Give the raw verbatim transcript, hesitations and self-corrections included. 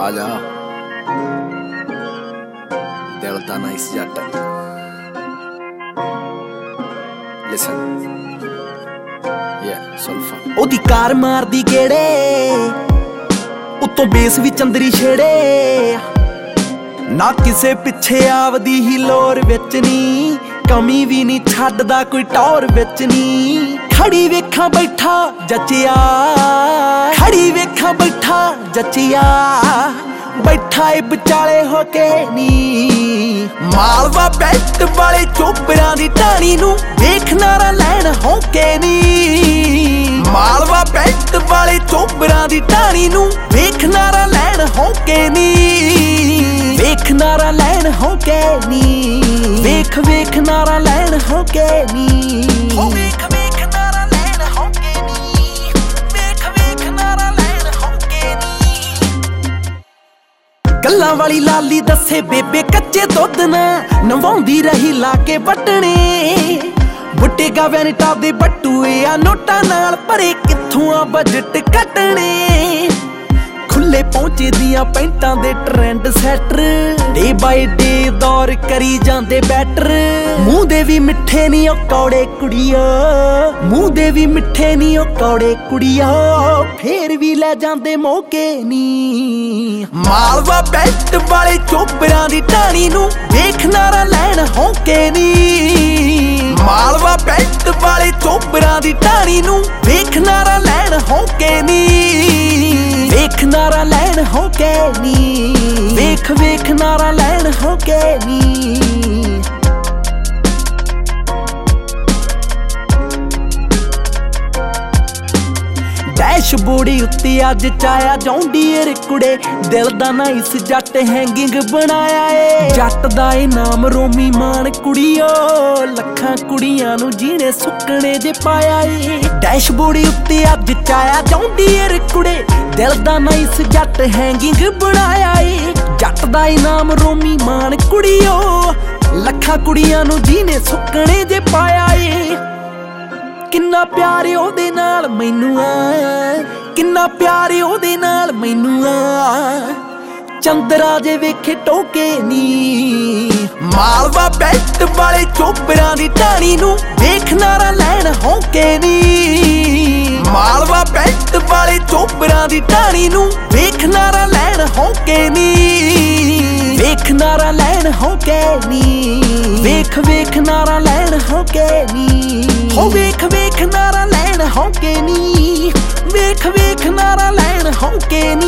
आजा दिल दा नाइस जट लिसन yeah sulfur ओदी कार मारदी गेड़े उत्तों बेस भी चंदरी छेड़े ना किसे पिछे आवदी ही लोर विच नी कमी भी नहीं छड्डदा कोई टौर विच नी खड़ी वेखां बैठा जचिया खड़ी वेखां बैठा जचिया बैठा ए विचाले होके नी मालवा बेल्ट वाले चोपरां दी टाणी नूं वेख नारा लैण होके नी मालवा बेल्ट वाले चोपरां दी टाणी नूं वेख नारा लैण होके नी वेख नारा लैण होके नी वेख वेख नारा लैण होके नी ओ वेख वेख नारा लैण होके नी वेख वेख नारा लैण होके नी गल्लां वाली लाली दसे बेबे कच्चे दुध ना नवाउंदी रही लाके बटणे बुट्टे गावियां ने टापदे बटूए आ नोटां नाल भरे कित्थों आ बजट कटणे खुले पहुंचे दियां पैंटां दे trend setter day by day दौर करी जांदे बैटर मूंह दे भी मिठे नी ओ कौड़े कुड़िया मूंह दे भी मिठे नी ओ कौड़े कुड़िया फेर भी ले जांदे मौके नी मालवा बेल्ट वाले चोपरां दी टाणी नूं वेख नारा लैण होके नी मालवा बेल्ट वाले चोपरां दी टाणी नूं वेख नारा लैण होके नी वेख नारा लैण होके नी वेख वेख नारा लैण होके नी डैशबोर्ड उत्ते अज चाया जौंडीयर कुड़े दिल दा नाइस जट हैंगिंग बनाया ए जट दा ए नाम रोमी मान कुड़ियो लखां कुड़ियां नूं जीने सुकने जे पाया ए डैशबोर्ड उत्ते अज चाया जौंडीयर कुड़े दिल दा नाइस जट हैंगिंग बनाया ए जट दा ए नाम रोमी मान कुड़ियो लखां कुड़ियां नूं जीने सुकने जे पाया ए किन्ना प्यार ओदे नाल मैनू आ किन्ना प्यार ओदे नाल मैनू आ चंदरा जे वेखे टोके नी मालवा बेल्ट वाले चोपरां दी टाणी नूं वेख नारा लैण होके नी मालवा बेल्ट वाले चोपरां दी टाणी नूं वेख नारा लैण होके नी वेख नारा लैण होके नी वेख वेख नारा लैण होके नी हो वेख वेख नारा लैण होके नी वेख वेख नारा लैण होके